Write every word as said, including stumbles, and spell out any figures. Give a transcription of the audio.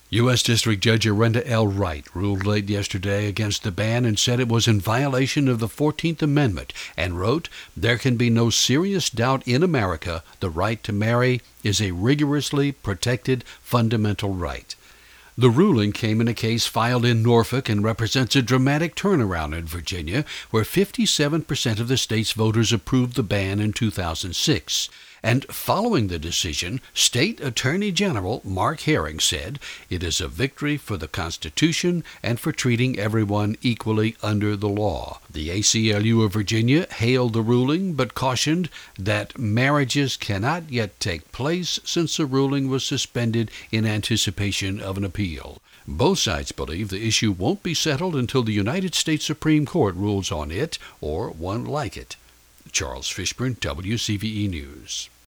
U S. District Judge Arenda L. Wright ruled late yesterday against the ban and said it was in violation of the fourteenth Amendment and wrote, "There can be no serious doubt in America the right to marry is a rigorously protected fundamental right." The ruling came in a case filed in Norfolk and represents a dramatic turnaround in Virginia, where fifty-seven percent of the state's voters approved the ban in two thousand six. And following the decision, State Attorney General Mark Herring said it is a victory for the Constitution and for treating everyone equally under the law. The A C L U of Virginia hailed the ruling but cautioned that marriages cannot yet take place since the ruling was suspended in anticipation of an appeal. Both sides believe the issue won't be settled until the United States Supreme Court rules on it or one like it. Charles Fishburne, W C V E News.